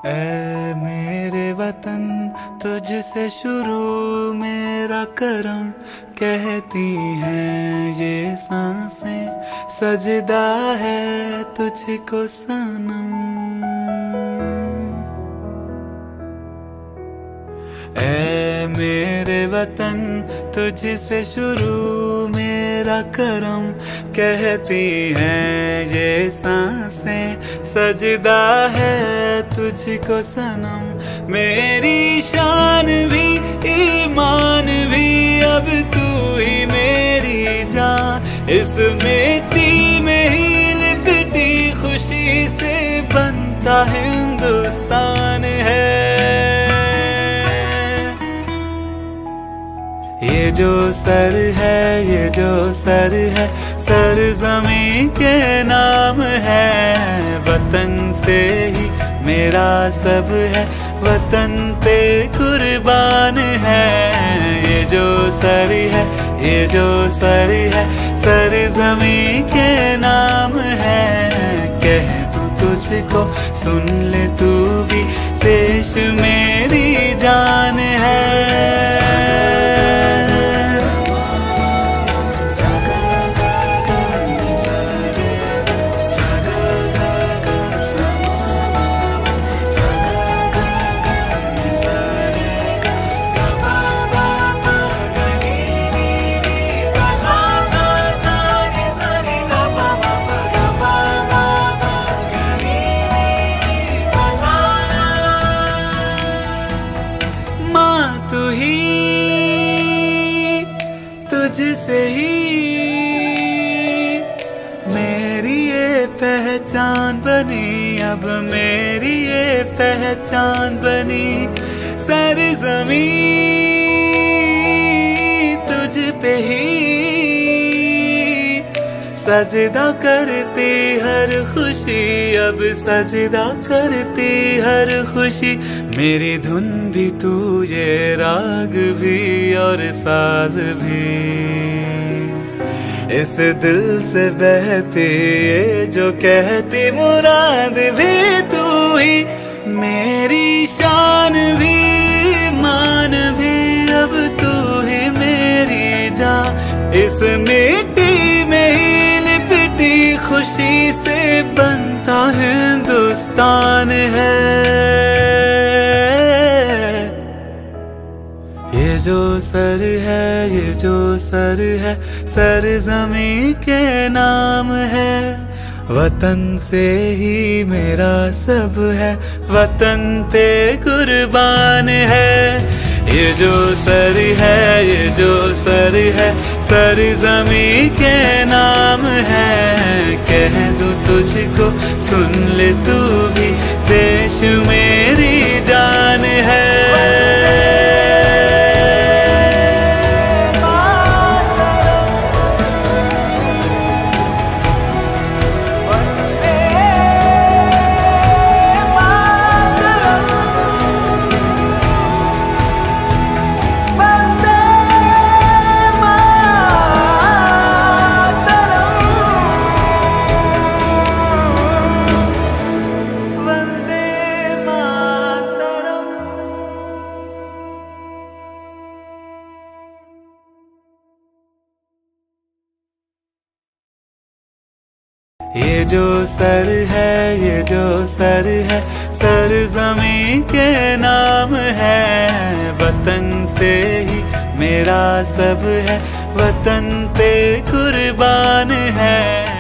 ऐ मेरे वतन तुझसे शुरू मेरा करम, कहती हैं ये सांसें सजदा है तुझको सनम। ऐ मेरे वतन तुझसे शुरू मेरा करम, कहती हैं ये सांसें सजदा है तुझको सनम। मेरी शान भी ईमान भी अब तू ही मेरी जान, इस मिट्टी में ही लिपटी खुशी से बनता हिंदुस्तान है। ये जो सर है, ये जो सर है, सर ज़मीं के नाम है। वतन से ही मेरा सब है, वतन पे कुर्बान है। ये जो सर है, ये जो सर है, सर ज़मीं के नाम है। कह दूं तुझको सुन ले तू भी, देश मेरी जान है। तुझसे ही मेरी ये पहचान बनी, अब मेरी ये पहचान बनी। सर ज़मीं तुझ पे ही सजदा करती हर खुशी, अब सजदा करती हर खुशी। मेरी धुन भी तू, ये राग भी और साज भी, इस दिल से बहती ये जो कहती मुराद भी तू ही। मेरी शान भी मान भी अब तू ही मेरी जान, इस मिट्टी में ही लिपटी खुशी से बनता हिंदुस्तान है। ये जो सर है, ये जो सर है, सर ज़मीं के नाम है। वतन से ही मेरा सब है, वतन पे कुर्बान है। ये जो सर है, ये जो सर है, सर ज़मीं के नाम है। कह दूं तुझको सुन ले तू भी, देश मेरी जान है। ये जो सर है, ये जो सर है, सर ज़मीं के नाम है। वतन से ही मेरा सब है, वतन पे कुर्बान है।